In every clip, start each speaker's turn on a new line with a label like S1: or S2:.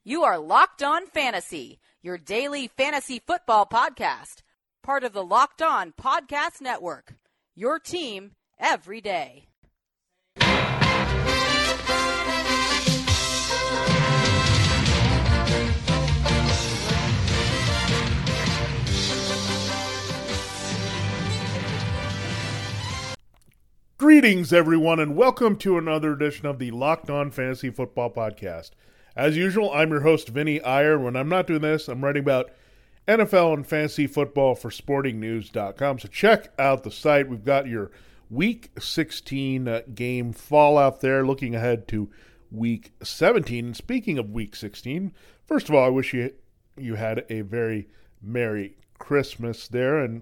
S1: You are Locked On Fantasy, your daily fantasy football podcast, part of the Locked On Podcast Network, your team every day.
S2: Greetings, everyone, and welcome to another edition of the Locked On Fantasy Football Podcast. As usual, I'm your host, Vinny Iyer. When I'm not doing this, I'm writing about NFL and fantasy football for sportingnews.com. So check out the site. We've got your Week 16 game fallout there, looking ahead to Week 17. And speaking of Week 16, first of all, I wish you had a very Merry Christmas there. And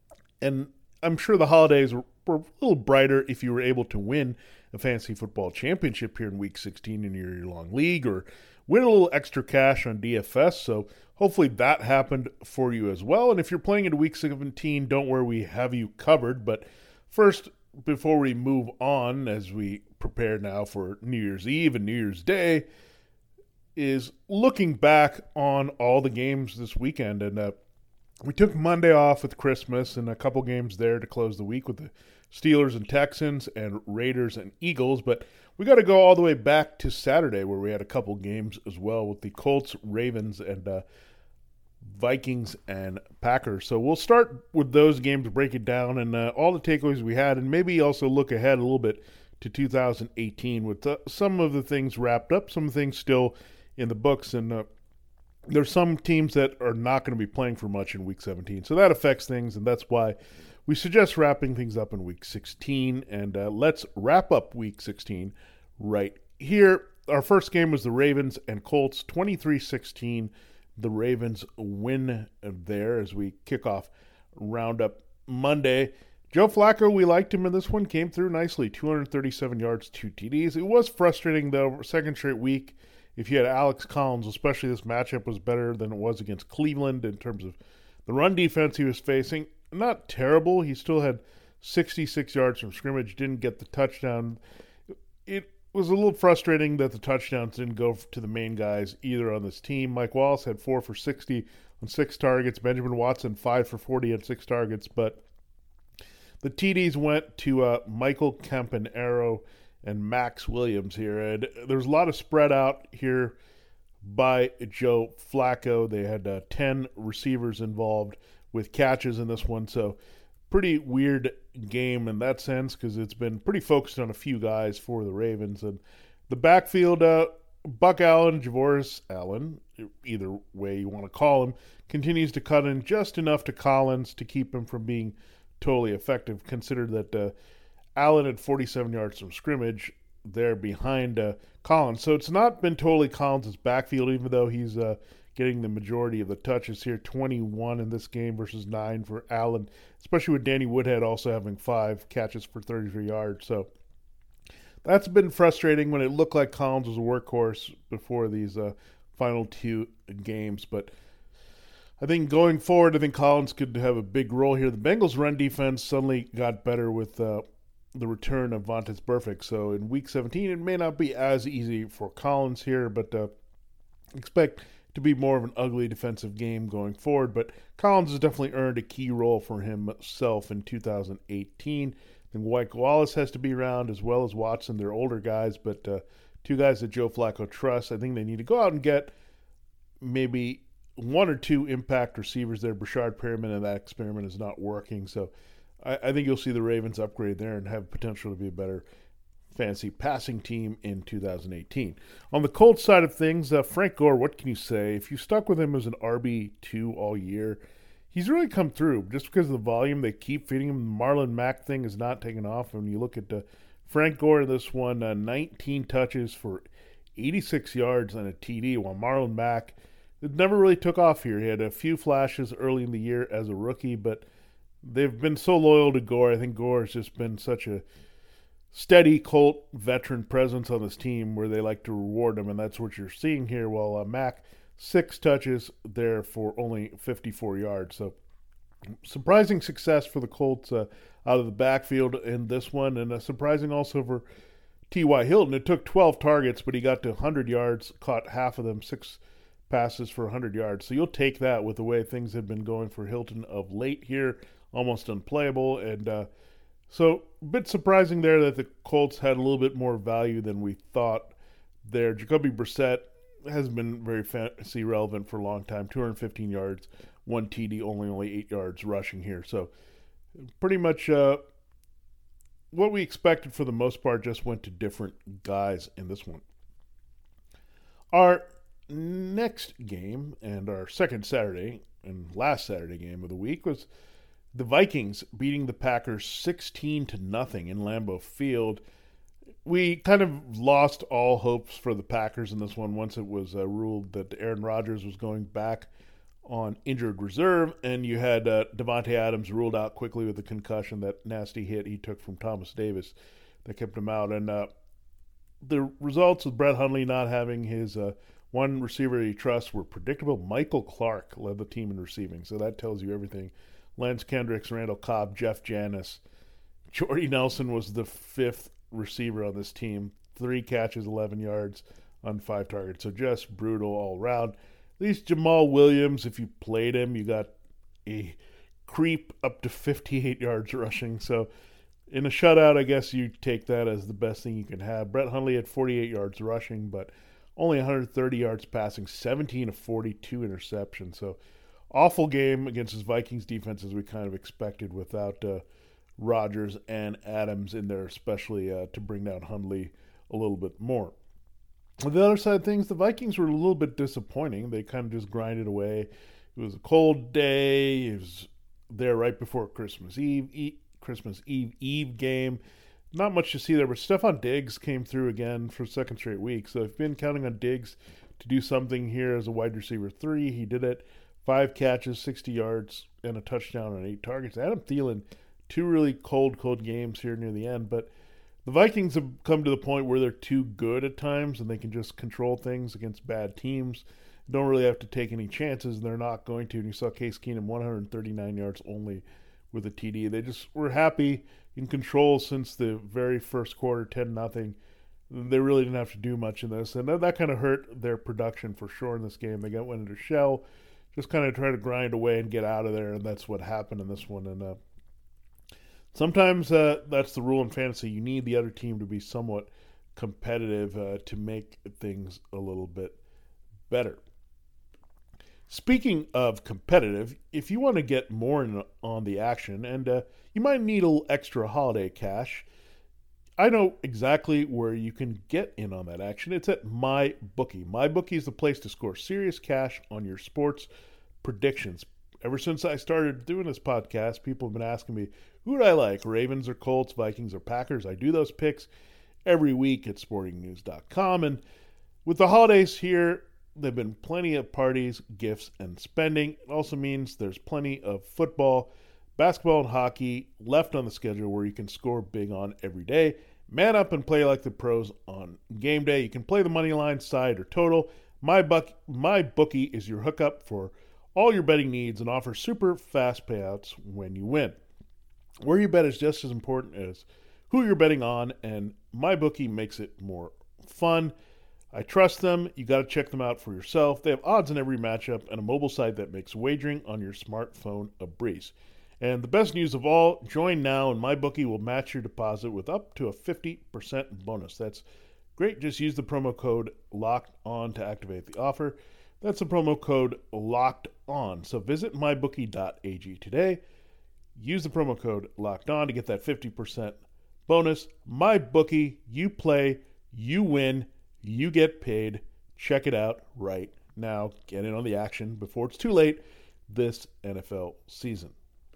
S2: I'm sure the holidays were a little brighter if you were able to win a fantasy football championship here in Week 16 in your year-long league, or win a little extra cash on DFS. So hopefully that happened for you as well. And if you're playing into Week 17, don't worry, we have you covered. But first, before we move on, as we prepare now for New Year's Eve and New Year's Day, is looking back on all the games this weekend. And we took Monday off with Christmas and a couple games there to close the week with the Steelers and Texans and Raiders and Eagles. But we got to go all the way back to Saturday, where we had a couple games as well with the Colts, Ravens, and Vikings and Packers. So we'll start with those games, break it down, and all the takeaways we had, and maybe also look ahead a little bit to 2018 with some of the things wrapped up, some things still in the books, and there's some teams that are not going to be playing for much in Week 17. So that affects things, and that's why we suggest wrapping things up in Week 16. And let's wrap up Week 16 right here. Our first game was the Ravens and Colts, 23-16. The Ravens win there as we kick off Roundup Monday. Joe Flacco, we liked him in this one, came through nicely, 237 yards, 2 TDs. It was frustrating, though, second straight week. If you had Alex Collins, especially this matchup was better than it was against Cleveland in terms of the run defense he was facing. Not terrible. He still had 66 yards from scrimmage, didn't get the touchdown. It was a little frustrating that the touchdowns didn't go to the main guys either on this team. Mike Wallace had 4 for 60 on 6 targets. Benjamin Watson, 5 for 40 on 6 targets. But the TDs went to Michael Campanaro and Max Williams here. And there's a lot of spread out here by Joe Flacco. They had 10 receivers involved with catches in this one. So pretty weird game in that sense, because it's been pretty focused on a few guys for the Ravens. And the backfield, Buck Allen, Javoris Allen, either way you want to call him, continues to cut in just enough to Collins to keep him from being totally effective. Consider that Allen had 47 yards from scrimmage there behind Collins. So it's not been totally Collins' backfield, even though he's getting the majority of the touches here. 21 in this game versus 9 for Allen, especially with Danny Woodhead also having 5 catches for 33 yards. So that's been frustrating when it looked like Collins was a workhorse before these final 2 games. But I think going forward, I think Collins could have a big role here. The Bengals' run defense suddenly got better with the return of Vontaze Burfict. So in Week 17, it may not be as easy for Collins here, but expect to be more of an ugly defensive game going forward. But Collins has definitely earned a key role for himself in 2018. I think Mike Wallace has to be around, as well as Watson. They're older guys, but 2 guys that Joe Flacco trusts. I think they need to go out and get maybe 1 or 2 impact receivers there. Brashard Perriman, and that experiment is not working. So I think you'll see the Ravens upgrade there and have potential to be a better fantasy passing team in 2018. On the Colts side of things, Frank Gore, what can you say? If you stuck with him as an RB2 all year, he's really come through just because of the volume they keep feeding him. The Marlon Mack thing is not taking off. When you look at Frank Gore in this one, 19 touches for 86 yards and a TD, while Marlon Mack, it never really took off here. He had a few flashes early in the year as a rookie, but they've been so loyal to Gore. I think Gore has just been such a steady Colt veteran presence on this team where they like to reward him, and that's what you're seeing here. While Mack, 6 touches there for only 54 yards. So surprising success for the Colts out of the backfield in this one, and surprising also for T.Y. Hilton. It took 12 targets, but he got to 100 yards, caught half of them, 6 passes for 100 yards. So you'll take that with the way things have been going for Hilton of late here, almost unplayable. And so a bit surprising there that the Colts had a little bit more value than we thought there. Jacoby Brissett has been very fantasy relevant for a long time, 215 yards, 1 TD, only 8 yards rushing here. So pretty much what we expected for the most part just went to different guys in this one. Our next game and our second Saturday and last Saturday game of the week was the Vikings beating the Packers 16-0 in Lambeau Field. We kind of lost all hopes for the Packers in this one once it was ruled that Aaron Rodgers was going back on injured reserve, and you had Davante Adams ruled out quickly with a concussion, that nasty hit he took from Thomas Davis that kept him out. And the results with Brett Hundley not having his one receiver he trusts were predictable. Michael Clark led the team in receiving, so that tells you everything. Lance Kendricks, Randall Cobb, Jeff Janis. Jordy Nelson was the 5th receiver on this team. 3 catches, 11 yards on 5 targets. So just brutal all around. At least Jamal Williams, if you played him, you got a creep up to 58 yards rushing. So in a shutout, I guess you take that as the best thing you can have. Brett Hundley had 48 yards rushing, but only 130 yards passing, 17 of 42 interceptions. So awful game against his Vikings defense, as we kind of expected, without Rodgers and Adams in there, especially to bring down Hundley a little bit more. On the other side of things, the Vikings were a little bit disappointing. They kind of just grinded away. It was a cold day. It was there right before Christmas Eve game. Not much to see there, but Stephon Diggs came through again for a second straight week. So I've been counting on Diggs to do something here as a wide receiver 3. He did it. 5 catches, 60 yards, and a touchdown on 8 targets. Adam Thielen, 2 really cold games here near the end, but the Vikings have come to the point where they're too good at times and they can just control things against bad teams. Don't really have to take any chances, and they're not going to. And you saw Case Keenum, 139 yards only with a TD. They just were happy in control since the very first quarter, 10-0. They really didn't have to do much in this, and that kind of hurt their production for sure in this game. They went into shell, just kind of try to grind away and get out of there, and that's what happened in this one. And sometimes that's the rule in fantasy. You need the other team to be somewhat competitive to make things a little bit better. Speaking of competitive, if you want to get more on the action, and you might need a little extra holiday cash, I know exactly where you can get in on that action. It's at MyBookie. MyBookie is the place to score serious cash on your sports predictions. Ever since I started doing this podcast, people have been asking me, who do I like, Ravens or Colts, Vikings or Packers? I do those picks every week at sportingnews.com. And with the holidays here, there have been plenty of parties, gifts, and spending. It also means there's plenty of football, basketball, and hockey left on the schedule where you can score big on every day. Man up and play like the pros on game day. You can play the money line, side, or total. MyBookie is your hookup for all your betting needs and offers super fast payouts when you win. Where you bet is just as important as who you're betting on, and MyBookie makes it more fun. I trust them. You got to check them out for yourself. They have odds in every matchup and a mobile site that makes wagering on your smartphone a breeze. And the best news of all, join now and MyBookie will match your deposit with up to a 50% bonus. That's great. Just use the promo code LOCKEDON to activate the offer. That's the promo code LOCKEDON. So visit mybookie.ag today. Use the promo code LOCKEDON to get that 50% bonus. MyBookie, you play, you win, you get paid. Check it out right now. Get in on the action before it's too late this NFL season.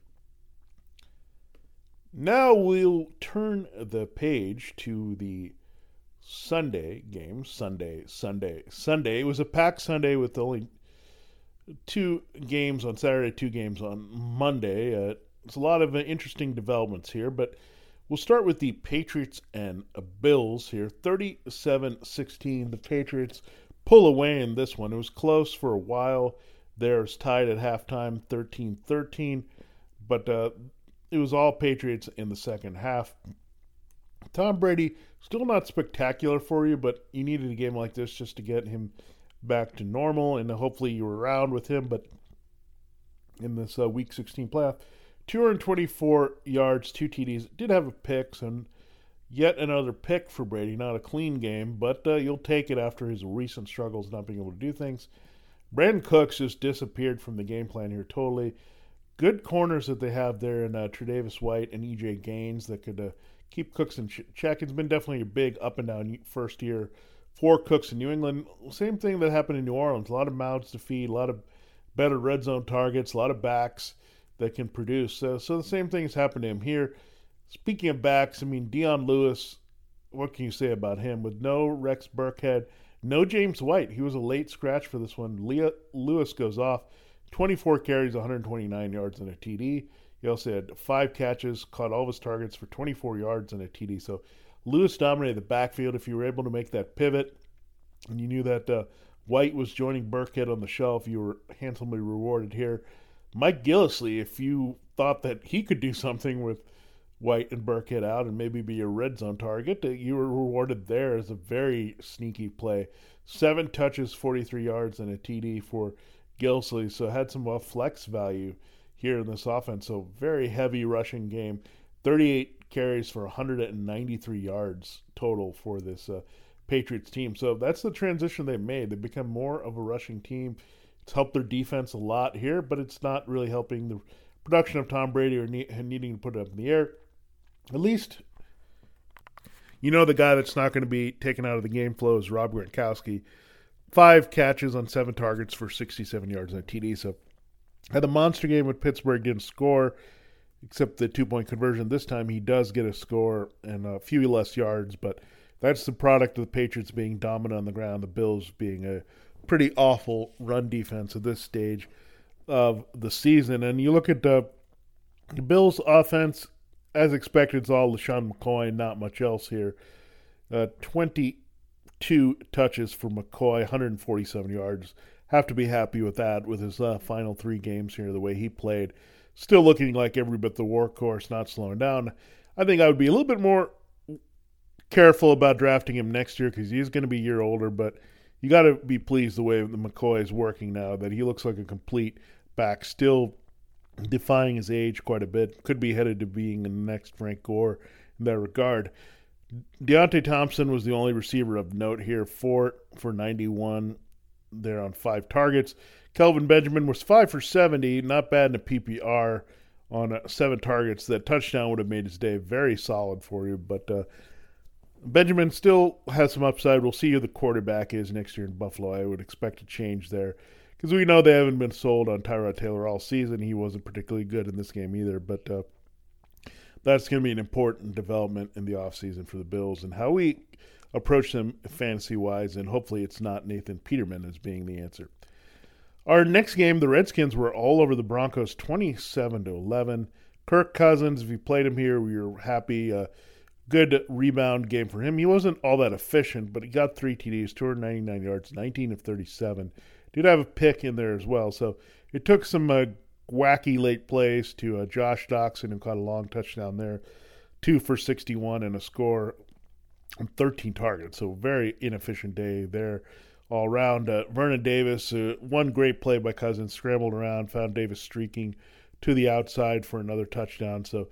S2: Now we'll turn the page to the Sunday games. Sunday. It was a packed Sunday with only 2 games on Saturday, 2 games on Monday. It's a lot of interesting developments here, but we'll start with the Patriots and Bills here. 37-16, the Patriots pull away in this one. It was close for a while. There's tied at halftime, 13-13, but it was all Patriots in the second half. Tom Brady, still not spectacular for you, but you needed a game like this just to get him back to normal, and hopefully you were around with him. But in this Week 16 playoff, 224 yards, 2 TDs. Did have a pick, and yet another pick for Brady. Not a clean game, but you'll take it after his recent struggles not being able to do things. Brandon Cooks just disappeared from the game plan here totally. Good corners that they have there in Tre'Davious White and E.J. Gaines that could keep Cooks in check. It's been definitely a big up and down first year for Cooks in New England. Same thing that happened in New Orleans. A lot of mouths to feed, a lot of better red zone targets, a lot of backs that can produce. So the same thing has happened to him here. Speaking of backs, I mean, Dion Lewis, what can you say about him? With no Rex Burkhead, no James White. He was a late scratch for this one. Lewis goes off. 24 carries, 129 yards, and a TD. He also had 5 catches, caught all of his targets for 24 yards and a TD. So Lewis dominated the backfield. If you were able to make that pivot and you knew that White was joining Burkhead on the shelf, you were handsomely rewarded here. Mike Gillislee, if you thought that he could do something with White and Burkhead out and maybe be a red zone target, you were rewarded there as a very sneaky play. 7 touches, 43 yards, and a TD for Gillislee, so had some flex value here in this offense. So very heavy rushing game. 38 carries for 193 yards total for this Patriots team. So that's the transition they've made. They've become more of a rushing team. It's helped their defense a lot here, but it's not really helping the production of Tom Brady or needing to put it up in the air. At least, the guy that's not going to be taken out of the game flow is Rob Gronkowski. 5 catches on 7 targets for 67 yards and a TD. So had a monster game with Pittsburgh, didn't score, except the 2-point conversion. This time he does get a score and a few less yards, but that's the product of the Patriots being dominant on the ground, the Bills being a pretty awful run defense at this stage of the season. And you look at the Bills' offense, as expected, it's all LaShawn McCoy, not much else here. 22 touches for McCoy, 147 yards. Have to be happy with that, with his final 3 games here, the way he played. Still looking like every bit the workhorse, not slowing down. I think I would be a little bit more careful about drafting him next year because he's going to be a year older, but you got to be pleased the way the McCoy is working now, that he looks like a complete back, still defying his age quite a bit. Could be headed to being the next Frank Gore in that regard. Deontay Thompson was the only receiver of note here, 4 for 91 there on 5 targets. Kelvin Benjamin was 5 for 70, not bad in a PPR on 7 targets. That touchdown would have made his day very solid for you, but Benjamin still has some upside. We'll see who the quarterback is next year in Buffalo. I would expect a change there because we know they haven't been sold on Tyrod Taylor all season. He wasn't particularly good in this game either, but that's going to be an important development in the offseason for the Bills and how we approach them fantasy-wise, and hopefully it's not Nathan Peterman as being the answer. Our next game, the Redskins were all over the Broncos, 27-11. Kirk Cousins, if you played him here, we were happy. Good rebound game for him. He wasn't all that efficient, but he got 3 TDs, 299 yards, 19 of 37. Did have a pick in there as well. So it took some wacky late plays to Josh Doxson, who caught a long touchdown there. 2 for 61 and a score on 13 targets. So very inefficient day there all around. Vernon Davis, one great play by Cousins, scrambled around, found Davis streaking to the outside for another touchdown. So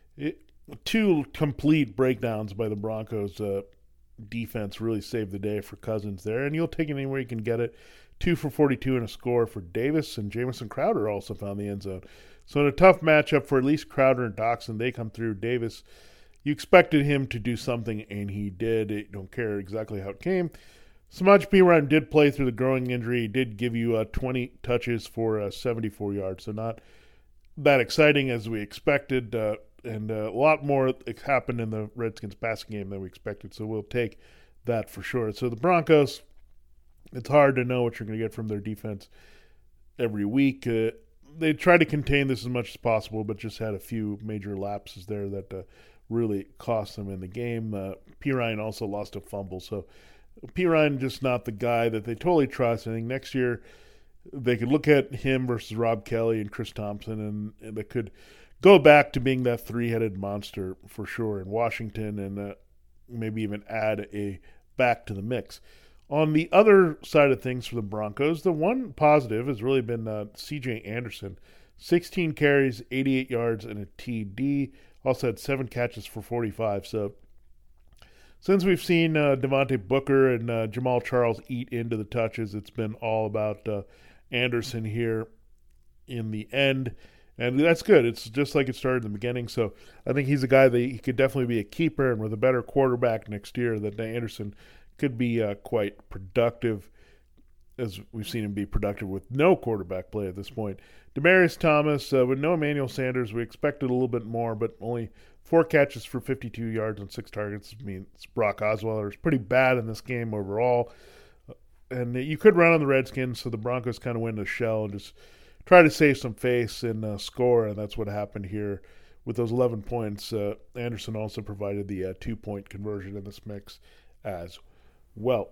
S2: 2 complete breakdowns by the Broncos defense really saved the day for Cousins there, and you'll take it anywhere you can get it. 2 for 42 and a score for Davis, and Jamison Crowder also found the end zone. So in a tough matchup for at least Crowder and Doxson, they come through. Davis, you expected him to do something, and he did. You don't care exactly how it came. Samaje Perine did play through the growing injury. He did give you 20 touches for 74 yards, so not that exciting as we expected. And a lot more happened in the Redskins passing game than we expected, so we'll take that for sure. So the Broncos, it's hard to know what you're going to get from their defense every week. They tried to contain this as much as possible, but just had a few major lapses there that really cost them in the game. Perine also lost a fumble, so Perine just not the guy that they totally trust. I think next year they could look at him versus Rob Kelly and Chris Thompson, and they could go back to being that 3-headed monster for sure in Washington. And maybe even add a back to the mix. On the other side of things for the Broncos, the one positive has really been C.J. Anderson. 16 carries, 88 yards, and a TD. Also had 7 catches for 45. So since we've seen Devontae Booker and Jamal Charles eat into the touches, it's been all about Anderson here in the end. And that's good. It's just like it started in the beginning. So I think he's a guy that he could definitely be a keeper. And with a better quarterback next year, that Anderson could be quite productive, as we've seen him be productive with no quarterback play at this point. Demaryius Thomas, with no Emmanuel Sanders, we expected a little bit more, but only 4 catches for 52 yards on 6 targets. I mean, Brock Osweiler is pretty bad in this game overall. And you could run on the Redskins, so the Broncos kind of went in a shell and just try to save some face and score, and that's what happened here with those 11 points. Anderson also provided the 2-point conversion in this mix as well.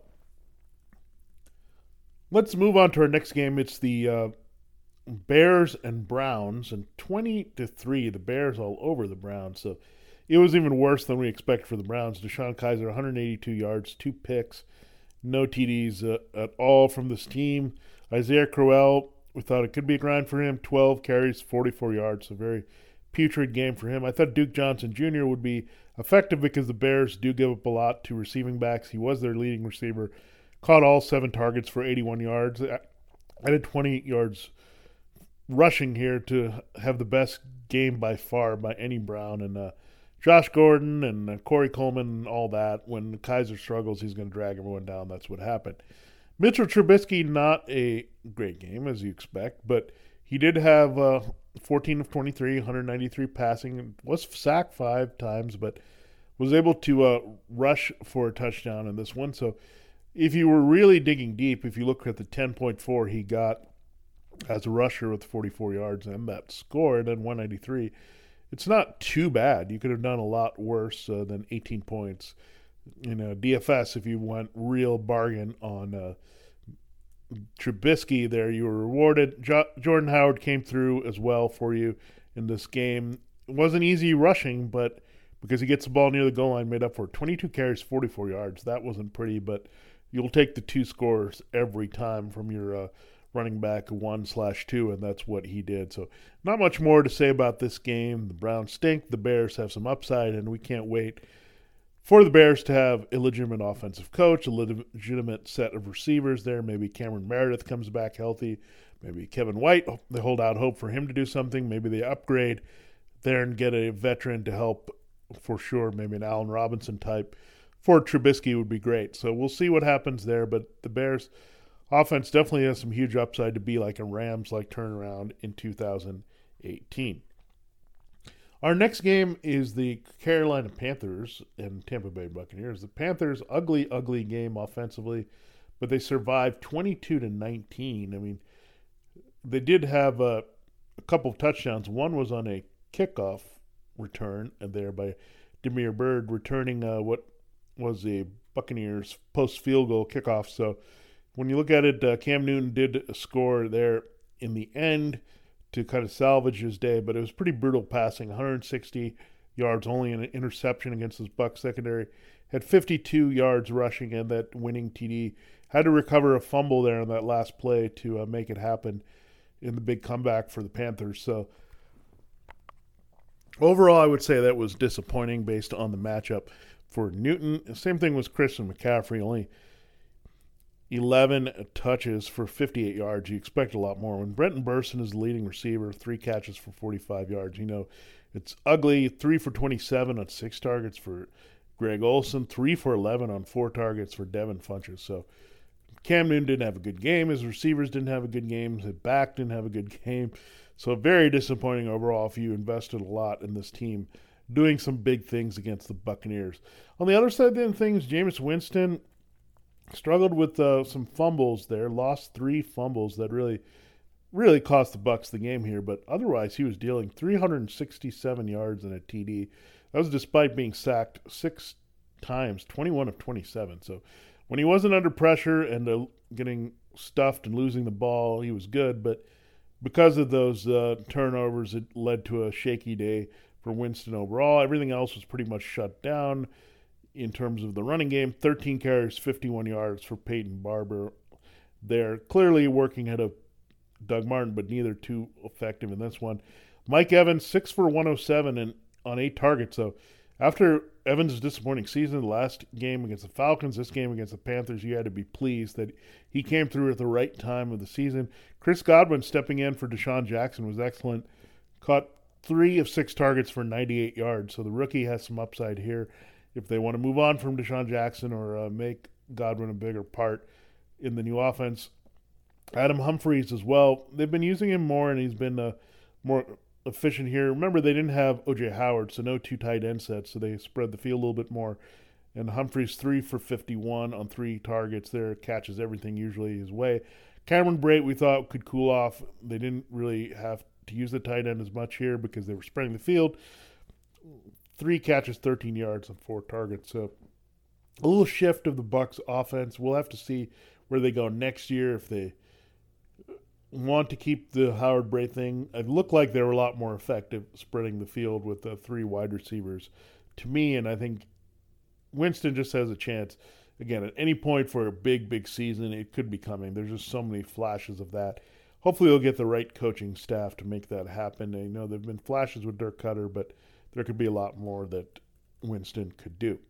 S2: Let's move on to our next game. It's the Bears and Browns, and 20-3, the Bears all over the Browns. So it was even worse than we expected for the Browns. DeShone Kizer, 182 yards, 2 picks, no TDs at all from this team. Isaiah Crowell, we thought it could be a grind for him. 12 carries, 44 yards. A very putrid game for him. I thought Duke Johnson Jr. would be effective because the Bears do give up a lot to receiving backs. He was their leading receiver. Caught all 7 targets for 81 yards. Added 20 yards rushing here to have the best game by far by any Brown. And Josh Gordon and Corey Coleman and all that. When Kizer struggles, he's going to drag everyone down. That's what happened. Mitchell Trubisky, not a great game, as you expect, but he did have 14 of 23, 193 passing, was sacked 5 times, but was able to rush for a touchdown in this one. So if you were really digging deep, if you look at the 10.4 he got as a rusher with 44 yards and that score, and then 193, it's not too bad. You could have done a lot worse than 18 points. You know, DFS, if you went real bargain on Trubisky there, you were rewarded. Jordan Howard came through as well for you in this game. It wasn't easy rushing, but because he gets the ball near the goal line, made up for it. 22 carries, 44 yards. That wasn't pretty, but you'll take the 2 scores every time from your running back 1/2, and that's what he did. So not much more to say about this game. The Browns stink. The Bears have some upside, and we can't wait for the Bears to have a legitimate offensive coach, a legitimate set of receivers there. Maybe Cameron Meredith comes back healthy. Maybe Kevin White, they hold out hope for him to do something. Maybe they upgrade there and get a veteran to help for sure. Maybe an Allen Robinson type for Trubisky would be great. So we'll see what happens there. But the Bears offense definitely has some huge upside to be like a Rams-like turnaround in 2018. Our next game is the Carolina Panthers and Tampa Bay Buccaneers. The Panthers, ugly game offensively, but they survived 22-19. I mean, they did have a couple of touchdowns. One was on a kickoff return there by Damiere Byrd, returning what was a Buccaneers post-field goal kickoff. So when you look at it, Cam Newton did score there in the end to kind of salvage his day, but it was pretty brutal passing. 160 yards, only an interception against his Bucs secondary. Had 52 yards rushing and that winning TD. Had to recover a fumble there on that last play to make it happen in the big comeback for the Panthers. So overall, I would say that was disappointing based on the matchup for Newton. Same thing was Christian McCaffrey, only 11 touches for 58 yards. You expect a lot more. When Brenton Burson is the leading receiver, 3 catches for 45 yards, you know it's ugly. 3 for 27 on 6 targets for Greg Olsen, 3 for 11 on 4 targets for Devin Funchess. So Cam Newton didn't have a good game. His receivers didn't have a good game. His back didn't have a good game. So very disappointing overall if you invested a lot in this team doing some big things against the Buccaneers. On the other side of things, Jameis Winston struggled with some fumbles there, lost 3 fumbles that really cost the Bucs the game here, but otherwise he was dealing 367 yards and a TD. That was despite being sacked 6 times, 21 of 27. So when he wasn't under pressure and getting stuffed and losing the ball, he was good, but because of those turnovers, it led to a shaky day for Winston overall. Everything else was pretty much shut down. in terms of the running game. 13 carries, 51 yards for Peyton Barber. They're clearly working ahead of Doug Martin, but neither too effective in this one. Mike Evans, 6 for 107 and on 8 targets. So after Evans' disappointing season, the last game against the Falcons, this game against the Panthers, you had to be pleased that he came through at the right time of the season. Chris Godwin stepping in for Deshaun Jackson was excellent. Caught 3 of 6 targets for 98 yards. So the rookie has some upside here if they want to move on from Deshaun Jackson or make Godwin a bigger part in the new offense. Adam Humphries as well. They've been using him more, and he's been more efficient here. Remember, they didn't have O.J. Howard, so no 2 tight end sets, so they spread the field a little bit more. And Humphries 3 for 51 on 3 targets there, catches everything usually his way. Cameron Brate we thought could cool off. They didn't really have to use the tight end as much here because they were spreading the field. 3 catches, 13 yards on 4 targets. So a little shift of the Bucs offense. We'll have to see where they go next year if they want to keep the Howard Brate thing. It looked like they were a lot more effective spreading the field with 3 wide receivers to me, and I think Winston just has a chance. Again, at any point for a big season, it could be coming. There's just so many flashes of that. Hopefully they'll get the right coaching staff to make that happen. I know there have been flashes with Dirk Cutter, but there could be a lot more that Winston could do.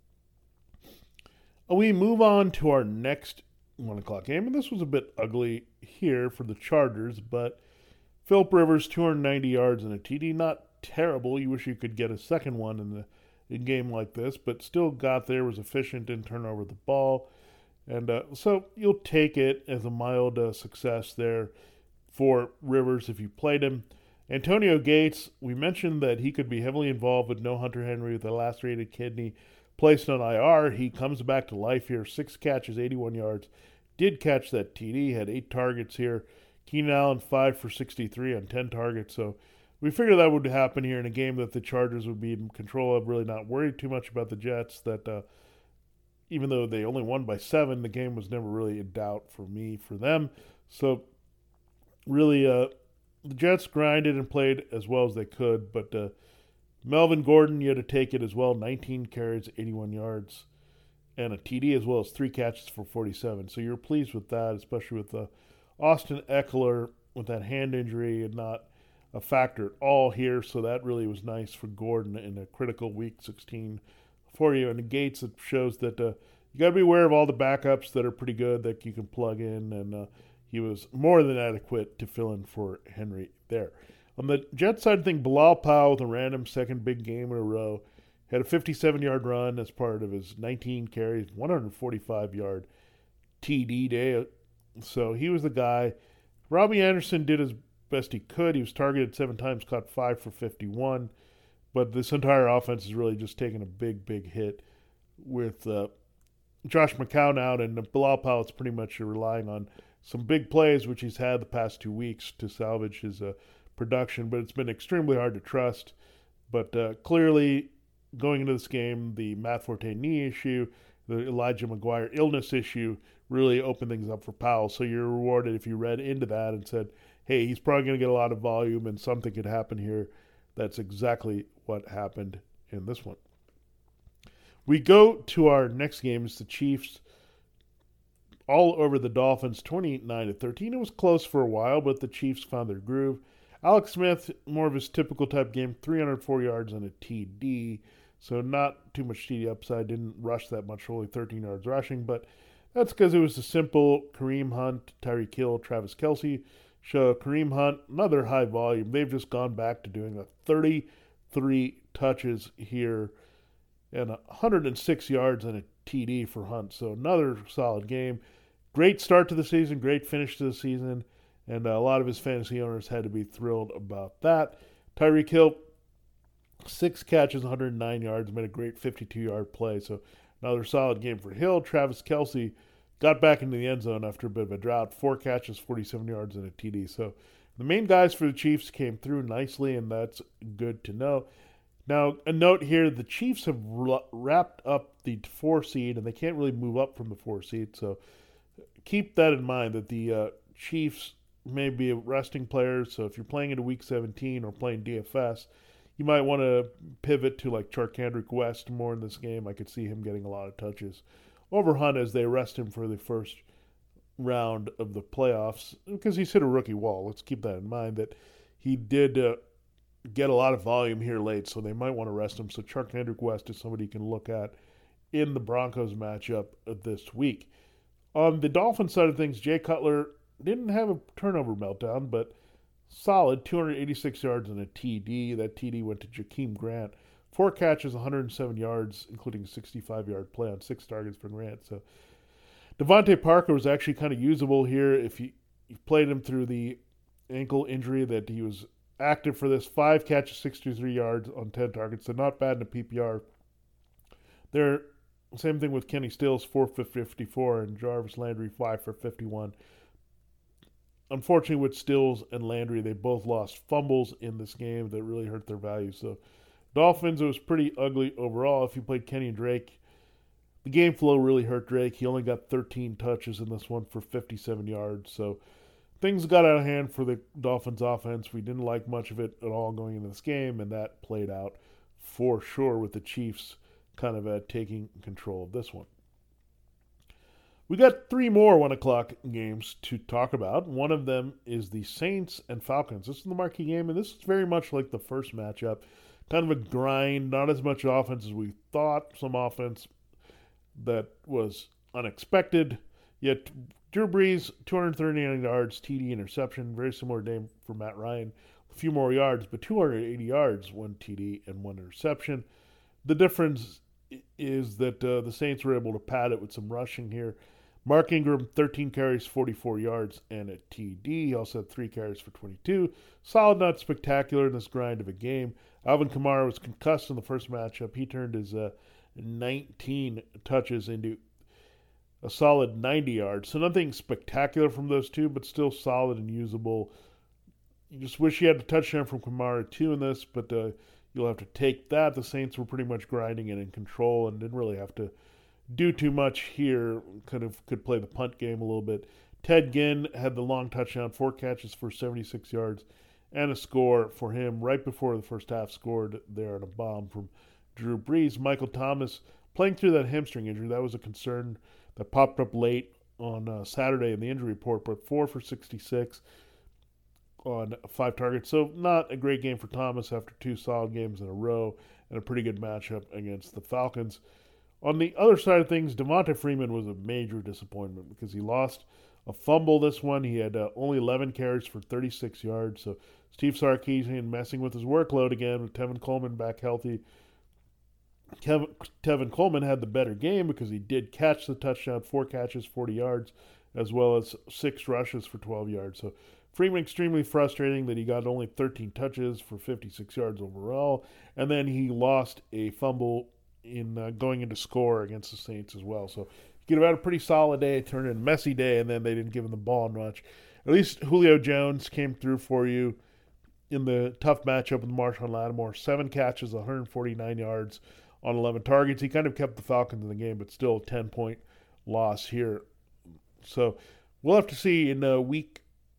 S2: We move on to our next 1 o'clock game, and this was a bit ugly here for the Chargers, but Philip Rivers, 290 yards and a TD, not terrible. You wish you could get a second one in a game like this, but still got there, was efficient, didn't turn over the ball, and so you'll take it as a mild success there for Rivers if you played him. Antonio Gates, we mentioned that he could be heavily involved with no Hunter Henry with a lacerated kidney, placed on IR. He comes back to life here. 6 catches, 81 yards. Did catch that TD. Had 8 targets here. Keenan Allen, 5 for 63 on 10 targets. So we figured that would happen here in a game that the Chargers would be in control of. Really not worried too much about the Jets. That even though they only won by 7, the game was never really in doubt for them. So really, the Jets grinded and played as well as they could, but Melvin Gordon, you had to take it as well. 19 carries, 81 yards, and a TD, as well as 3 catches for 47. So you're pleased with that, especially with Austin Eckler with that hand injury and not a factor at all here. So that really was nice for Gordon in a critical week 16 for you. And the Gates, it shows that you got to be aware of all the backups that are pretty good that you can plug in, and he was more than adequate to fill in for Henry there. On the Jets side, I think Bilal Powell with a random second big game in a row had a 57-yard run as part of his 19 carries, 145-yard TD day. So he was the guy. Robbie Anderson did as best he could. He was targeted 7 times, caught 5 for 51. But this entire offense is really just taking a big hit with Josh McCown out, and Bilal Powell is pretty much relying on some big plays, which he's had the past 2 weeks to salvage his production, but it's been extremely hard to trust. But clearly, going into this game, the Matt Forte knee issue, the Elijah McGuire illness issue really opened things up for Powell. So you're rewarded if you read into that and said, hey, he's probably going to get a lot of volume and something could happen here. That's exactly what happened in this one. We go to our next game. It's the Chiefs all over the Dolphins, 28-9-13. It was close for a while, but the Chiefs found their groove. Alex Smith, more of his typical type game, 304 yards and a TD. So not too much TD upside. Didn't rush that much, only 13 yards rushing. But that's because it was a simple Kareem Hunt, Tyreek Hill, Travis Kelce show. Kareem Hunt, another high volume. They've just gone back to doing a 33 touches here and 106 yards and a TD for Hunt. So another solid game. Great start to the season, great finish to the season. And a lot of his fantasy owners had to be thrilled about that. Tyreek Hill, 6 catches, 109 yards, made a great 52-yard play. So another solid game for Hill. Travis Kelce got back into the end zone after a bit of a drought. 4 catches, 47 yards, and a TD. So the main guys for the Chiefs came through nicely, and that's good to know. Now, a note here, the Chiefs have wrapped up the 4 seed, and they can't really move up from the 4 seed. So keep that in mind, that the Chiefs may be resting players. So if you're playing into Week 17 or playing DFS, you might want to pivot to like Charkandrick West more in this game. I could see him getting a lot of touches over Hunt as they rest him for the first round of the playoffs because he's hit a rookie wall. Let's keep that in mind that he did get a lot of volume here late, so they might want to rest him. So Charkandrick West is somebody you can look at in the Broncos matchup this week. On the Dolphins side of things, Jay Cutler didn't have a turnover meltdown, but solid, 286 yards and a TD. That TD went to Jakeem Grant. 4 catches, 107 yards, including a 65-yard play on 6 targets for Grant. So Devontae Parker was actually kind of usable here. If you played him through the ankle injury that he was active for this, 5 catches, 63 yards on 10 targets. So not bad in a PPR. There, same thing with Kenny Stills, 4 for 54, and Jarvis Landry, 5 for 51. Unfortunately, with Stills and Landry, they both lost fumbles in this game that really hurt their value. So Dolphins, it was pretty ugly overall. If you played Kenny and Drake, the game flow really hurt Drake. He only got 13 touches in this one for 57 yards. So things got out of hand for the Dolphins offense. We didn't like much of it at all going into this game, and that played out for sure with the Chiefs kind of taking control of this one. We got 3 more 1 o'clock games to talk about. One of them is the Saints and Falcons. This is the marquee game, and this is very much like the first matchup. Kind of a grind, not as much offense as we thought. Some offense that was unexpected. Yet Drew Brees, 239 yards, TD, interception. Very similar game for Matt Ryan. A few more yards, but 280 yards, 1 TD and 1 interception. The difference is that the Saints were able to pad it with some rushing here. Mark Ingram, 13 carries, 44 yards, and a TD. He also had 3 carries for 22. Solid, not spectacular in this grind of a game. Alvin Kamara was concussed in the first matchup. He turned his 19 touches into a solid 90 yards. So nothing spectacular from those two, but still solid and usable. You just wish you had a touchdown from Kamara too in this, but you'll have to take that. The Saints were pretty much grinding and in control and didn't really have to do too much here. Could play the punt game a little bit. Ted Ginn had the long touchdown, 4 catches for 76 yards, and a score for him right before the first half. Scored there on a bomb from Drew Brees. Michael Thomas playing through that hamstring injury. That was a concern that popped up late on Saturday in the injury report, but 4 for 66 on 5 targets. So not a great game for Thomas after 2 solid games in a row and a pretty good matchup against the Falcons. On the other side of things, Devonta Freeman was a major disappointment because he lost a fumble this one. He had only 11 carries for 36 yards. So Steve Sarkisian messing with his workload again with Tevin Coleman back healthy. Tevin Coleman had the better game because he did catch the touchdown, 4 catches, 40 yards, as well as 6 rushes for 12 yards. So Freeman extremely frustrating that he got only 13 touches for 56 yards overall, and then he lost a fumble in going into score against the Saints as well. So he could have had a pretty solid day, turned in a messy day, and then they didn't give him the ball much. At least Julio Jones came through for you in the tough matchup with Marshawn Lattimore. 7 catches, 149 yards on 11 targets. He kind of kept the Falcons in the game, but still a 10-point loss here. So we'll have to see in week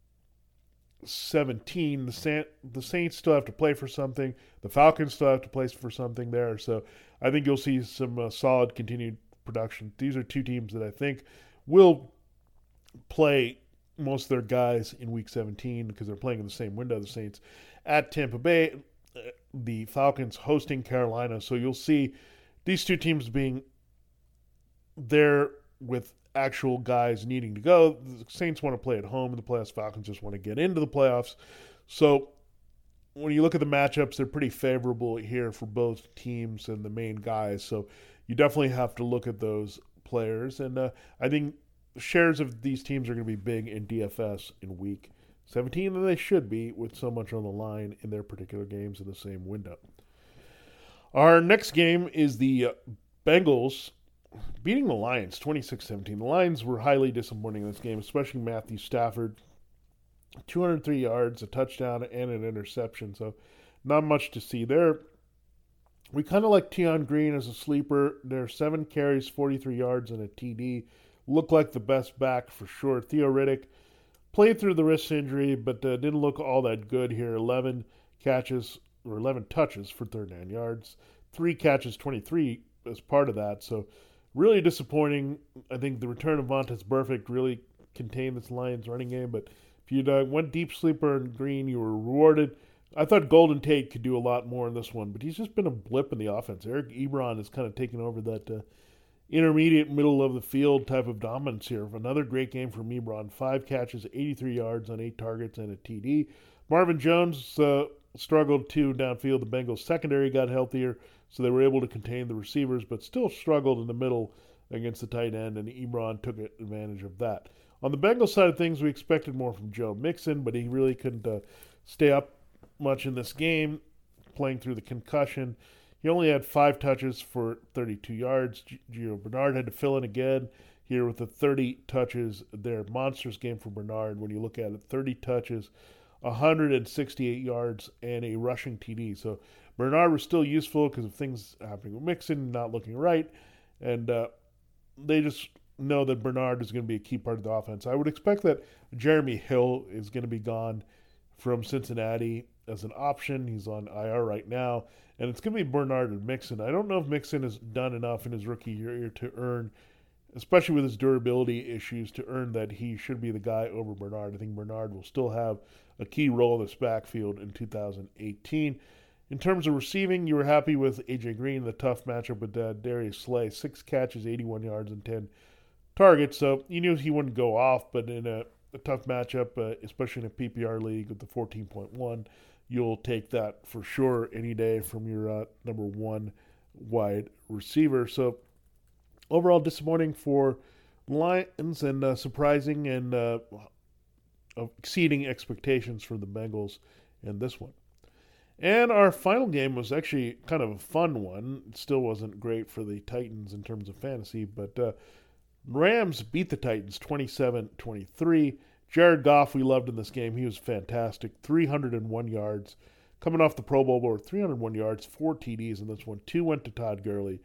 S2: 17. The Saints still have to play for something. The Falcons still have to play for something there. So I think you'll see some solid continued production. These are 2 teams that I think will play most of their guys in week 17 because they're playing in the same window. The Saints at Tampa Bay, the Falcons hosting Carolina. So you'll see these 2 teams being there with actual guys needing to go. The Saints want to play at home in the playoffs. Falcons just want to get into the playoffs. So when you look at the matchups, they're pretty favorable here for both teams and the main guys. So you definitely have to look at those players. And I think shares of these teams are going to be big in DFS in week 17, and they should be with so much on the line in their particular games in the same window. Our next game is the Bengals beating the Lions 26-17. The Lions were highly disappointing in this game, especially Matthew Stafford. 203 yards, a touchdown, and an interception. So not much to see there. We kind of like Tion Green as a sleeper. There 7 carries, 43 yards, and a TD. Looked like the best back for sure. Theo Riddick played through the wrist injury, but didn't look all that good here. 11 catches or 11 touches for 39 yards, 3 catches, 23 as part of that. So really disappointing. I think the return of Vontaze Burfict really contained this Lions running game, but if you went deep sleeper in Green, you were rewarded. I thought Golden Tate could do a lot more in this one, but he's just been a blip in the offense. Eric Ebron is kind of taking over that intermediate middle of the field type of dominance here. Another great game from Ebron. 5 catches, 83 yards on 8 targets and a TD. Marvin Jones struggled too downfield. The Bengals secondary got healthier, so they were able to contain the receivers, but still struggled in the middle against the tight end, and Ebron took advantage of that. On the Bengals side of things, we expected more from Joe Mixon, but he really couldn't stay up much in this game, playing through the concussion. He only had 5 touches for 32 yards. Gio Bernard had to fill in again here with the 30 touches there. Monstrous game for Bernard when you look at it. 30 touches, 168 yards, and a rushing TD. So Bernard was still useful because of things happening with Mixon, not looking right. And they just know that Bernard is going to be a key part of the offense. I would expect that Jeremy Hill is going to be gone from Cincinnati as an option. He's on IR right now. And it's going to be Bernard and Mixon. I don't know if Mixon has done enough in his rookie year to earn, especially with his durability issues, to earn that he should be the guy over Bernard. I think Bernard will still have a key role in this backfield in 2018. In terms of receiving, you were happy with A.J. Green, the tough matchup with Darius Slay. 6 catches, 81 yards, and 10 targets. So you knew he wouldn't go off, but in a tough matchup, especially in a PPR league with the 14.1, you'll take that for sure any day from your number 1 wide receiver. So overall disappointing for Lions and surprising and exceeding expectations for the Bengals in this one. And our final game was actually kind of a fun one. It still wasn't great for the Titans in terms of fantasy, but Rams beat the Titans 27-23. Jared Goff, we loved in this game. He was fantastic. 301 yards. Coming off the Pro Bowl board, 301 yards, 4 TDs in this one. 2 went to Todd Gurley.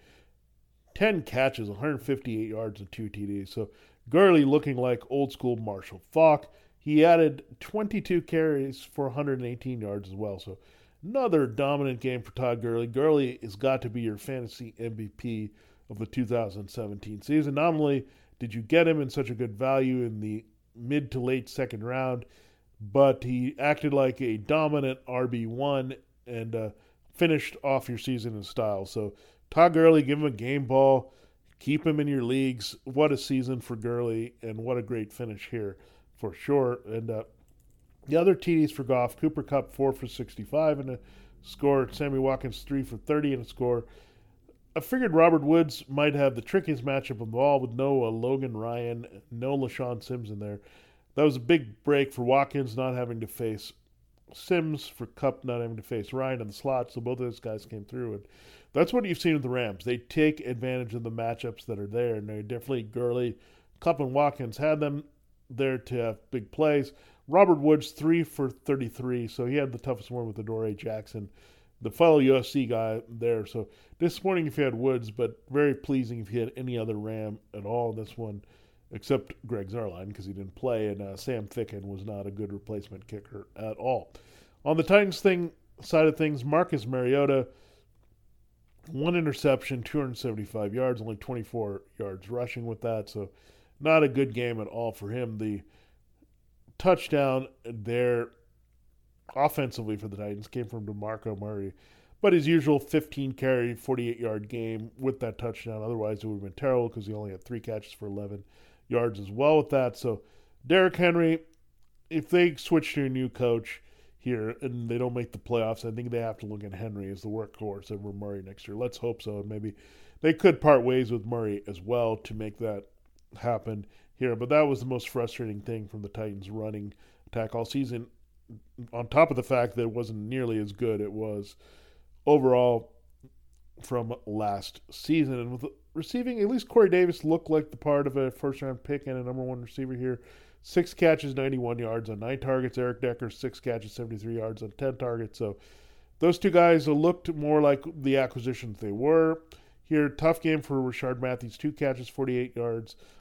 S2: 10 catches, 158 yards, and 2 TDs. So Gurley looking like old school Marshall Faulk. He added 22 carries for 118 yards as well. So another dominant game for Todd Gurley. Gurley has got to be your fantasy MVP of the 2017 season. Not only did you get him in such a good value in the mid to late second round, but he acted like a dominant RB1 and finished off your season in style. So Todd Gurley, give him a game ball, keep him in your leagues. What a season for Gurley, and what a great finish here for sure. And the other TDs for Goff: Cooper Kupp 4 for 65 and a score, Sammy Watkins 3 for 30 and a score. I figured Robert Woods might have the trickiest matchup of all with no Logan Ryan, no LaShawn Sims in there. That was a big break for Watkins not having to face Sims, for Kupp not having to face Ryan in the slot, so both of those guys came through. And that's what you've seen with the Rams. They take advantage of the matchups that are there, and they definitely, Gurley, Kupp, and Watkins had them there to have big plays. Robert Woods, 3 for 33, so he had the toughest one with Adoree Jackson, the fellow USC guy there. So disappointing if you had Woods, but very pleasing if you had any other Ram at all in this one, except Greg Zuerlein because he didn't play, and Sam Ficken was not a good replacement kicker at all. On the Titans side of things, Marcus Mariota, 1 interception, 275 yards, only 24 yards rushing with that, so not a good game at all for him. The touchdown there offensively for the Titans came from DeMarco Murray, but his usual 15-carry, 48-yard game with that touchdown. Otherwise, it would have been terrible because he only had 3 catches for 11 yards as well with that. So Derrick Henry, if they switch to a new coach here and they don't make the playoffs, I think they have to look at Henry as the workhorse over Murray next year. Let's hope so. And maybe they could part ways with Murray as well to make that happen here. But that was the most frustrating thing from the Titans' running attack all season, on top of the fact that it wasn't nearly as good it was overall from last season. And with receiving, at least Corey Davis looked like the part of a first-round pick and a number 1 receiver here. 6 catches, 91 yards on 9 targets. Eric Decker, 6 catches, 73 yards on 10 targets. So those two guys looked more like the acquisitions they were. Here, tough game for Rashard Matthews, 2 catches, 48 yards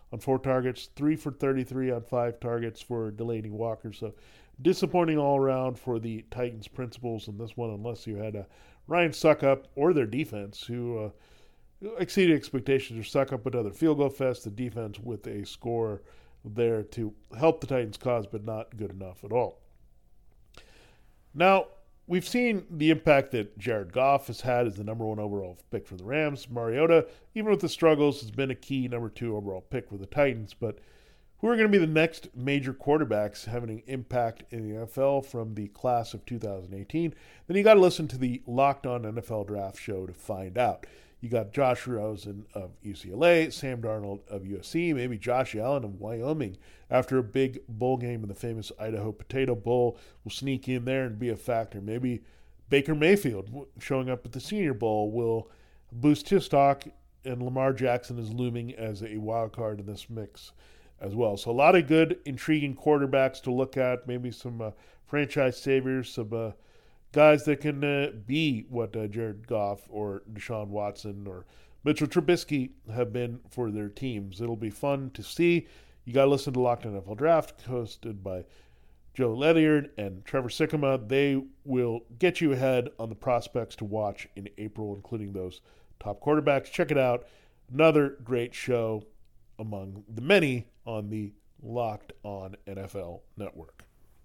S2: on 4 targets, 3 for 33 on 5 targets for Delaney Walker. So disappointing all around for the Titans principals in this one, unless you had Ryan Succop or their defense, who exceeded expectations. Or Succop with another field goal fest, the defense with a score there to help the Titans' cause, but not good enough at all. Now, we've seen the impact that Jared Goff has had as the number 1 overall pick for the Rams. Mariota, even with the struggles, has been a key number 2 overall pick for the Titans. But who are going to be the next major quarterbacks having an impact in the NFL from the class of 2018? Then you got to listen to the Locked On NFL Draft show to find out. You got Josh Rosen of UCLA, Sam Darnold of USC, maybe Josh Allen of Wyoming. After a big bowl game in the famous Idaho Potato Bowl, will sneak in there and be a factor. Maybe Baker Mayfield showing up at the Senior Bowl will boost his stock, and Lamar Jackson is looming as a wild card in this mix as well. So a lot of good, intriguing quarterbacks to look at, maybe some franchise saviors, some guys that can be what Jared Goff or Deshaun Watson or Mitchell Trubisky have been for their teams. It'll be fun to see. You got to listen to Locked On NFL Draft, hosted by Joe Ledyard and Trevor Sikkema. They will get you ahead on the prospects to watch in April, including those top quarterbacks. Check it out. Another great show among the many on the Locked On NFL Network.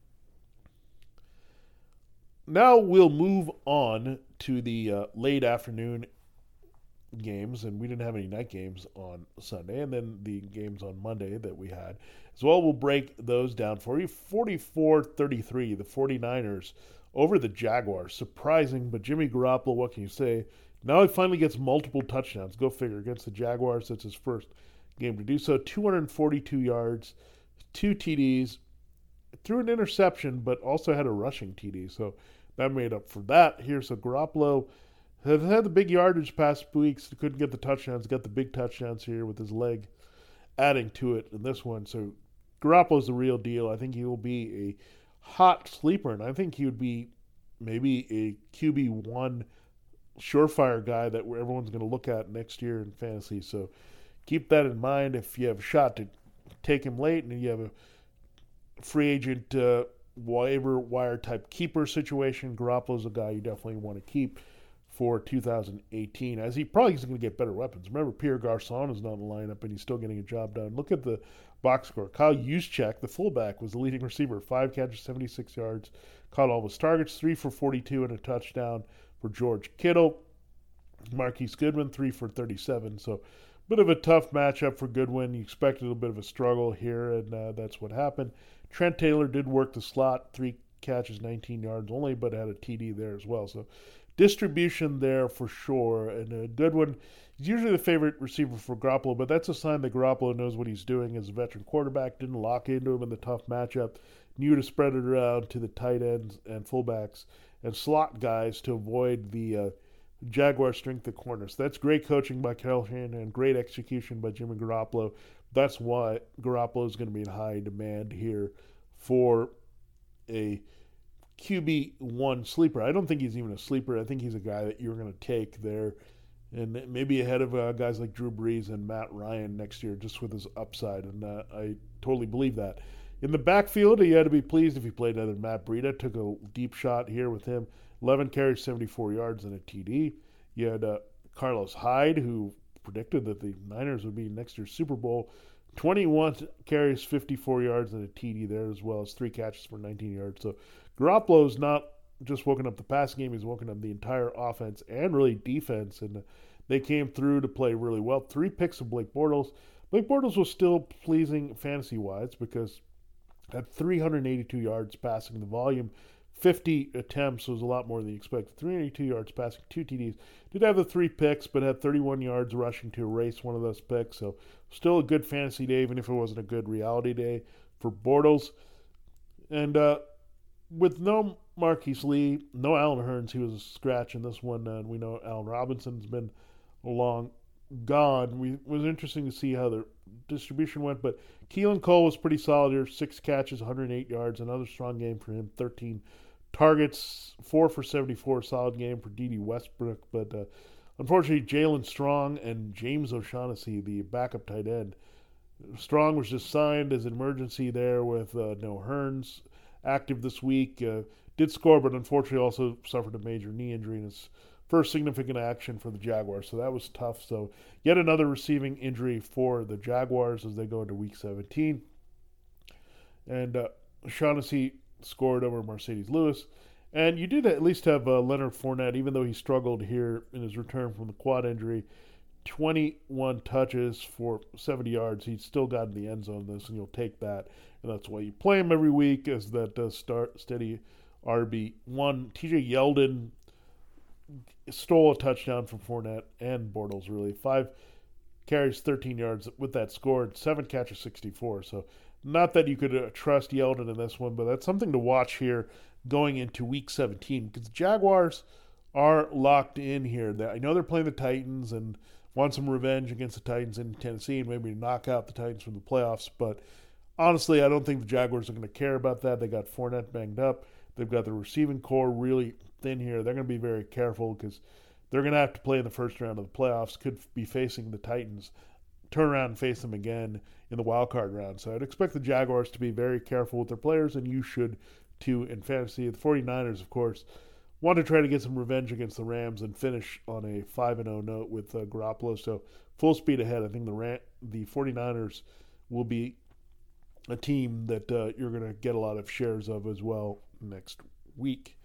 S2: Now we'll move on to the late afternoon games, and we didn't have any night games on Sunday, and then the games on Monday that we had as well. We'll break those down for you. 44-33, the 49ers over the Jaguars. Surprising, but Jimmy Garoppolo, what can you say? Now he finally gets multiple touchdowns. Go figure. Against the Jaguars, that's his first game to do so. 242 yards, 2 TDs, threw an interception, but also had a rushing TD, so that made up for that. Here's a Garoppolo. Have had the big yardage past weeks. Couldn't get the touchdowns. Got the big touchdowns here with his leg adding to it in this one. So Garoppolo's the real deal. I think he will be a hot sleeper, and I think he would be maybe a QB1 surefire guy that everyone's going to look at next year in fantasy. So keep that in mind if you have a shot to take him late and you have a free agent waiver wire type keeper situation. Garoppolo's a guy you definitely want to keep for 2018, as he probably is going to get better weapons. Remember, Pierre Garçon is not in the lineup, and he's still getting a job done. Look at the box score. Kyle Juszczyk, the fullback, was the leading receiver. 5 catches, 76 yards, caught all of his targets, 3 for 42 and a touchdown for George Kittle. Marquise Goodwin, 3 for 37. So bit of a tough matchup for Goodwin. You expected a bit of a struggle here, and that's what happened. Trent Taylor did work the slot, 3 catches, 19 yards only, but had a TD there as well. So distribution there for sure. And Goodwin is usually the favorite receiver for Garoppolo, but that's a sign that Garoppolo knows what he's doing as a veteran quarterback. Didn't lock into him in the tough matchup. Knew to spread it around to the tight ends and fullbacks and slot guys to avoid the Jaguar strength at corner. So that's great coaching by Kyle Shanahan and great execution by Jimmy Garoppolo. That's why Garoppolo is going to be in high demand here for a QB1 sleeper. I don't think he's even a sleeper. I think he's a guy that you're going to take there, and maybe ahead of guys like Drew Brees and Matt Ryan next year, just with his upside. And I totally believe that. In the backfield, you had to be pleased if he played other than Matt Breida. Took a deep shot here with him. 11 carries, 74 yards, and a TD. You had Carlos Hyde, who predicted that the Niners would be next year's Super Bowl. 21 carries, 54 yards, and a TD there, as well as 3 catches for 19 yards. So Garoppolo's not just woken up the passing game, he's woken up the entire offense and really defense, and they came through to play really well. 3 picks of Blake Bortles. Blake Bortles was still pleasing fantasy-wise because had 382 yards passing the volume. 50 attempts was a lot more than you expected. 382 yards passing, 2 TDs. Did have the 3 picks, but had 31 yards rushing to erase one of those picks. So still a good fantasy day, even if it wasn't a good reality day for Bortles. And with no Marquise Lee, no Allen Hurns, he was a scratch in this one. And we know Allen Robinson's been long gone. It was interesting to see how the distribution went, but Keelan Cole was pretty solid here. 6 catches, 108 yards. Another strong game for him. 13 targets, 4 for 74, solid game for D.D. Westbrook. But unfortunately, Jalen Strong and James O'Shaughnessy, the backup tight end, Strong was just signed as an emergency there with no Hearns active this week. Did score, but unfortunately also suffered a major knee injury in his first significant action for the Jaguars. So that was tough. So yet another receiving injury for the Jaguars as they go into Week 17. And Shaughnessy scored over Mercedes Lewis. And you did at least have Leonard Fournette, even though he struggled here in his return from the quad injury. 21 touches for 70 yards. He still got in the end zone this, and you'll take that. And that's why you play him every week as that steady RB1. TJ Yeldon stole a touchdown from Fournette and Bortles, really. 5 carries, 13 yards with that score. 7 catches, 64. So not that you could trust Yeldon in this one, but that's something to watch here going into Week 17 because the Jaguars are locked in here. I know they're playing the Titans and want some revenge against the Titans in Tennessee and maybe knock out the Titans from the playoffs. But honestly, I don't think the Jaguars are going to care about that. They got Fournette banged up. They've got the receiving core really thin here. They're going to be very careful because they're going to have to play in the first round of the playoffs. Could be facing the Titans, turn around and face them again in the wild card round. So I'd expect the Jaguars to be very careful with their players, and you should too in fantasy. The 49ers, of course, want to try to get some revenge against the Rams and finish on a 5-0 note with Garoppolo. So full speed ahead. I think the 49ers will be a team that you're going to get a lot of shares of as well next week.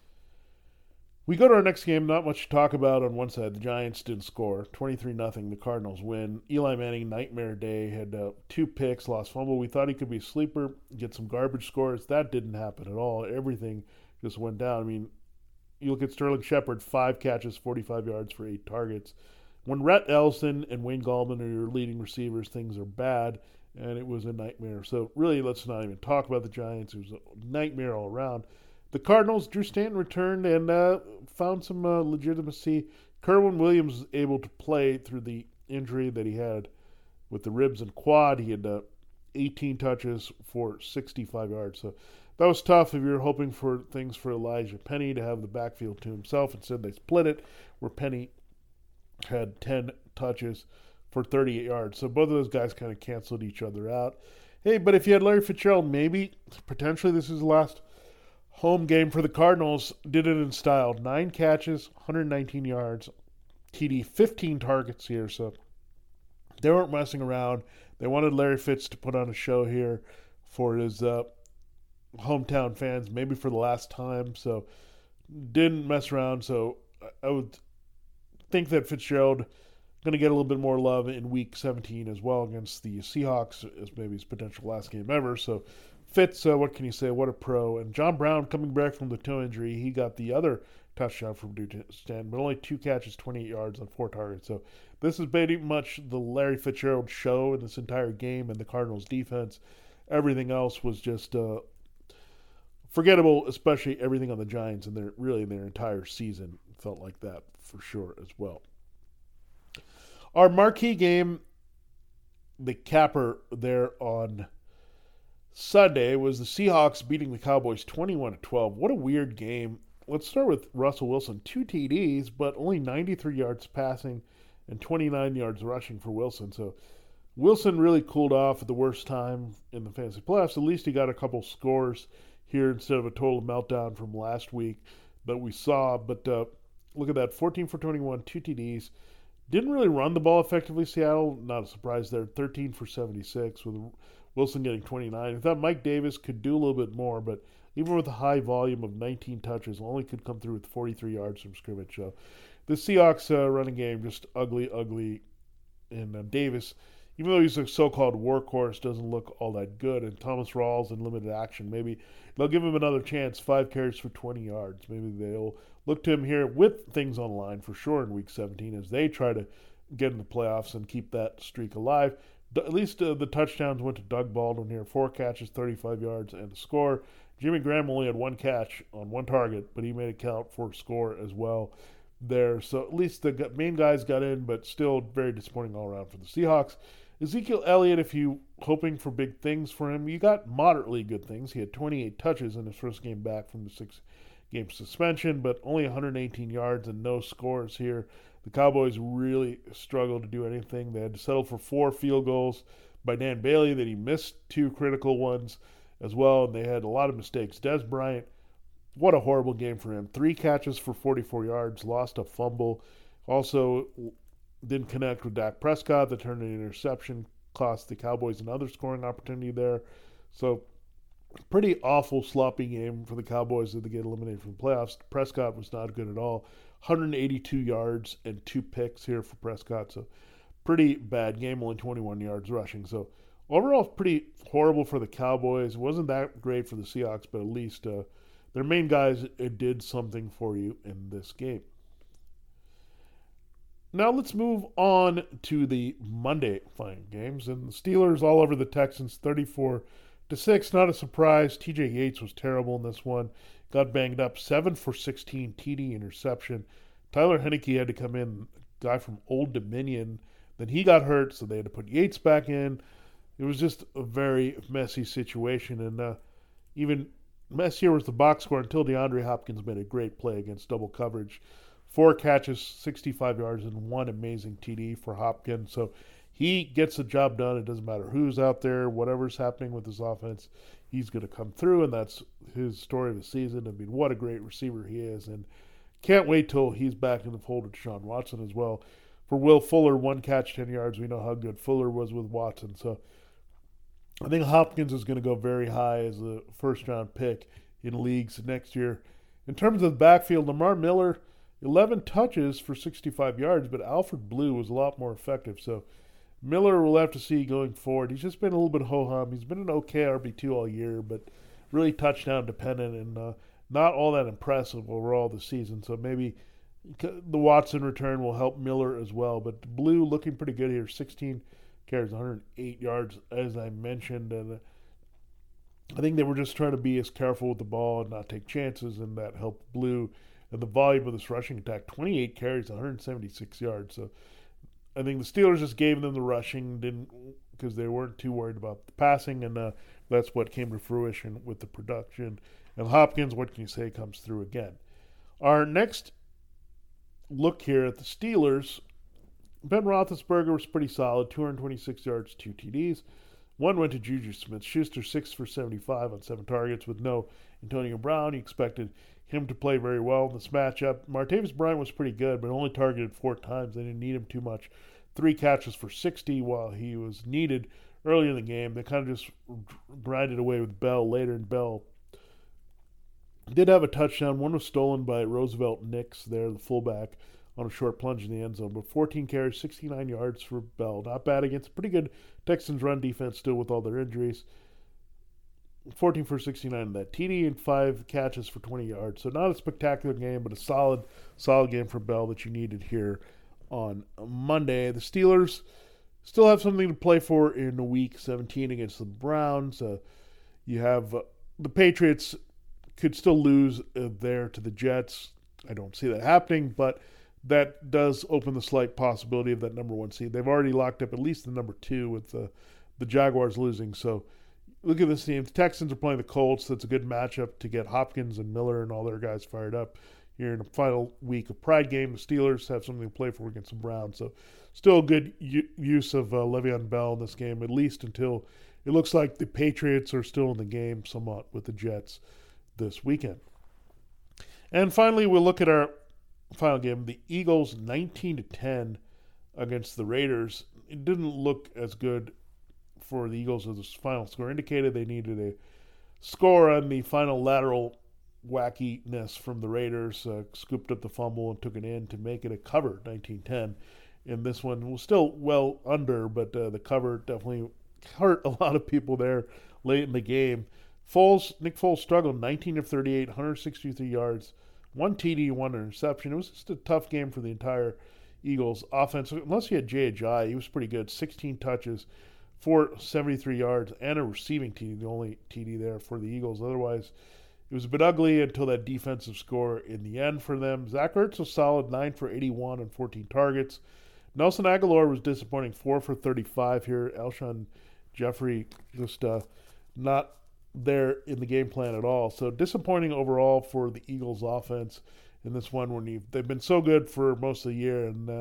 S2: We go to our next game. Not much to talk about on one side. The Giants didn't score. 23-0. The Cardinals win. Eli Manning, nightmare day. Had 2 picks, lost fumble. We thought he could be a sleeper, get some garbage scores. That didn't happen at all. Everything just went down. I mean, you look at Sterling Shepard, 5 catches, 45 yards for 8 targets. When Rhett Ellison and Wayne Gallman are your leading receivers, things are bad, and it was a nightmare. So really, let's not even talk about the Giants. It was a nightmare all around. The Cardinals, Drew Stanton returned and found some legitimacy. Kerwin Williams was able to play through the injury that he had with the ribs and quad. He had 18 touches for 65 yards. So that was tough if you're hoping for things for Elijah Penny to have the backfield to himself. Instead, they split it, where Penny had 10 touches for 38 yards. So both of those guys kind of canceled each other out. Hey, but if you had Larry Fitzgerald, maybe, potentially this is the last home game for the Cardinals. Did it in style. 9 catches, 119 yards, TD, 15 targets here. So they weren't messing around. They wanted Larry Fitz to put on a show here for his hometown fans, maybe for the last time. So didn't mess around. So I would think that Fitzgerald going to get a little bit more love in Week 17 as well against the Seahawks as maybe his potential last game ever. So Fitz, what can you say? What a pro. And John Brown coming back from the toe injury, he got the other touchdown from Drew Stanton, but only 2 catches, 28 yards on 4 targets. So this is pretty much the Larry Fitzgerald show in this entire game, and the Cardinals defense. Everything else was just forgettable, especially everything on the Giants and their entire season felt like that for sure as well. Our marquee game, the capper there on Sunday, was the Seahawks beating the Cowboys 21-12. What a weird game. Let's start with Russell Wilson. 2 TDs, but only 93 yards passing and 29 yards rushing for Wilson. So Wilson really cooled off at the worst time in the fantasy playoffs. At least he got a couple scores here instead of a total meltdown from last week that we saw. But look at that, 14 for 21, 2 TDs. Didn't really run the ball effectively, Seattle. Not a surprise there. 13 for 76 with Wilson getting 29. I thought Mike Davis could do a little bit more, but even with a high volume of 19 touches, only could come through with 43 yards from scrimmage. So the Seahawks running game just ugly. And Davis, even though he's a so-called workhorse, doesn't look all that good. And Thomas Rawls in limited action, maybe they'll give him another chance. 5 carries for 20 yards. Maybe they'll look to him here with things on the line for sure in Week 17 as they try to get in the playoffs and keep that streak alive. At least the touchdowns went to Doug Baldwin here. 4 catches, 35 yards, and a score. Jimmy Graham only had 1 catch on 1 target, but he made it count for a score as well there. So at least the main guys got in, but still very disappointing all around for the Seahawks. Ezekiel Elliott, if you hoping for big things for him, you got moderately good things. He had 28 touches in his first game back from the 6-game suspension, but only 118 yards and no scores here. The Cowboys really struggled to do anything. They had to settle for 4 field goals, by Dan Bailey that he missed 2 critical ones as well, and they had a lot of mistakes. Dez Bryant, what a horrible game for him. 3 catches for 44 yards, lost a fumble. Also didn't connect with Dak Prescott that turned an interception, cost the Cowboys another scoring opportunity there. So pretty awful, sloppy game for the Cowboys as they get eliminated from the playoffs. Prescott was not good at all. 182 yards and 2 picks here for Prescott. So pretty bad game, only 21 yards rushing. So overall, pretty horrible for the Cowboys. It wasn't that great for the Seahawks, but at least their main guys did something for you in this game. Now let's move on to the Monday final games. And the Steelers all over the Texans, 34-6. Not a surprise. TJ Yates was terrible in this one. Got banged up. 7 for 16 TD interception. Tyler Heineke had to come in, guy from Old Dominion. Then he got hurt, so they had to put Yates back in. It was just a very messy situation. And even messier was the box score until DeAndre Hopkins made a great play against double coverage. 4 catches, 65 yards, and 1 amazing TD for Hopkins. So he gets the job done. It doesn't matter who's out there, whatever's happening with his offense, he's going to come through, and that's his story of the season. I mean, what a great receiver he is, and can't wait till he's back in the fold with Deshaun Watson as well. For Will Fuller, 1 catch, 10 yards. We know how good Fuller was with Watson. So I think Hopkins is going to go very high as a first-round pick in leagues next year. In terms of the backfield, Lamar Miller, 11 touches for 65 yards, but Alfred Blue was a lot more effective. So Miller will have to see going forward. He's just been a little bit ho-hum. He's been an okay RB2 all year, but really touchdown dependent and not all that impressive overall this season. So maybe the Watson return will help Miller as well. But Blue looking pretty good here. 16 carries, 108 yards, as I mentioned. And I think they were just trying to be as careful with the ball and not take chances, and that helped Blue. And the volume of this rushing attack, 28 carries, 176 yards. So I think the Steelers just gave them the rushing, because they weren't too worried about the passing, and that's what came to fruition with the production. And Hopkins, what can you say, comes through again. Our next look here at the Steelers, Ben Roethlisberger was pretty solid, 226 yards, 2 TDs. 1 went to Juju Smith-Schuster, 6 for 75 on 7 targets with no Antonio Brown. He expected him to play very well in this matchup. Martavis Bryant was pretty good, but only targeted 4 times. They didn't need him too much. 3 catches for 60 while he was needed early in the game. They kind of just grinded away with Bell later, and Bell did have a touchdown. 1 was stolen by Roosevelt Nix there, the fullback, on a short plunge in the end zone. But 14 carries, 69 yards for Bell. Not bad against a pretty good Texans run defense still with all their injuries. 14 for 69 in that TD and 5 catches for 20 yards. So not a spectacular game, but a solid game for Bell that you needed here on Monday. The Steelers still have something to play for in Week 17 against the Browns. You have the Patriots could still lose there to the Jets. I don't see that happening, but that does open the slight possibility of that number 1 seed. They've already locked up at least the number 2 with the Jaguars losing. So look at this team. The Texans are playing the Colts. That's a good matchup to get Hopkins and Miller and all their guys fired up here in the final week of Pride game. The Steelers have something to play for against the Browns. So still a good use of Le'Veon Bell in this game, at least until it looks like the Patriots are still in the game somewhat with the Jets this weekend. And finally, we'll look at our final game. The Eagles 19-10 against the Raiders. It didn't look as good for the Eagles as the final score indicated. They needed a score on the final lateral wackiness from the Raiders. Scooped up the fumble and took it in to make it a cover, 19-10. And this one was still well under, but the cover definitely hurt a lot of people there late in the game. Nick Foles struggled, 19 of 38, 163 yards, 1 TD, 1 interception. It was just a tough game for the entire Eagles offense. Unless he had Jay Ajayi, he was pretty good. 16 touches, 473 yards, and a receiving TD, the only TD there for the Eagles. Otherwise, it was a bit ugly until that defensive score in the end for them. Zach Ertz was solid, 9 for 81 on 14 targets. Nelson Aguilar was disappointing, 4 for 35 here. Alshon Jeffrey just not there in the game plan at all. So disappointing overall for the Eagles offense in this one when they've been so good for most of the year. And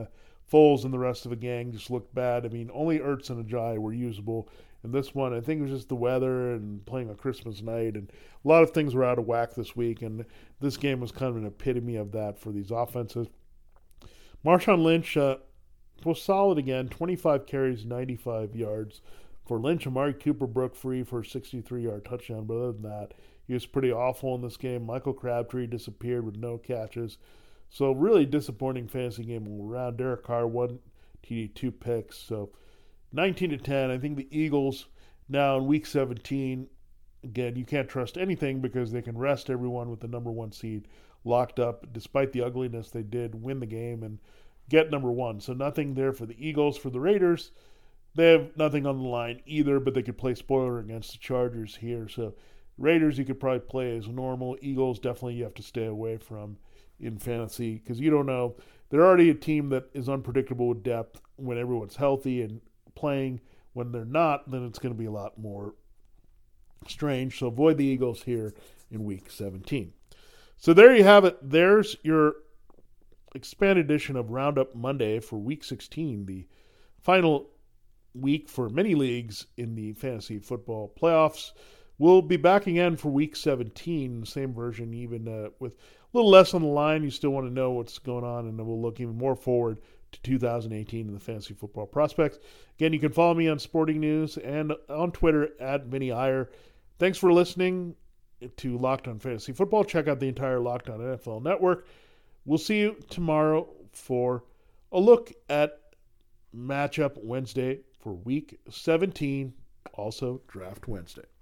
S2: Foles and the rest of the gang just looked bad. I mean, only Ertz and Ajayi were usable. And this one, I think it was just the weather and playing on Christmas night. And a lot of things were out of whack this week. And this game was kind of an epitome of that for these offenses. Marshawn Lynch was solid again. 25 carries, 95 yards. For Lynch, Amari Cooper broke free for a 63-yard touchdown. But other than that, he was pretty awful in this game. Michael Crabtree disappeared with no catches. So really disappointing fantasy game all around. Derek Carr, 1 TD, 2 picks. So 19-10. I think the Eagles now in Week 17, again, you can't trust anything because they can rest everyone with the number 1 seed locked up. Despite the ugliness, they did win the game and get number 1. So nothing there for the Eagles. For the Raiders, they have nothing on the line either, but they could play spoiler against the Chargers here. So Raiders you could probably play as normal. Eagles definitely you have to stay away from in fantasy because you don't know. They're already a team that is unpredictable with depth when everyone's healthy and playing. When they're not, then it's going to be a lot more strange. So avoid the Eagles here in Week 17. So there you have it. There's your expanded edition of Roundup Monday for Week 16, the final week for many leagues in the fantasy football playoffs. We'll be back again for Week 17, same version, even with a little less on the line. You still want to know what's going on, and then we'll look even more forward to 2018 in the fantasy football prospects. Again, you can follow me on Sporting News and on Twitter at Vinny Iyer. Thanks for listening to Locked On Fantasy Football. Check out the entire Locked On NFL network. We'll see you tomorrow for a look at Matchup Wednesday for Week 17, also Draft Wednesday.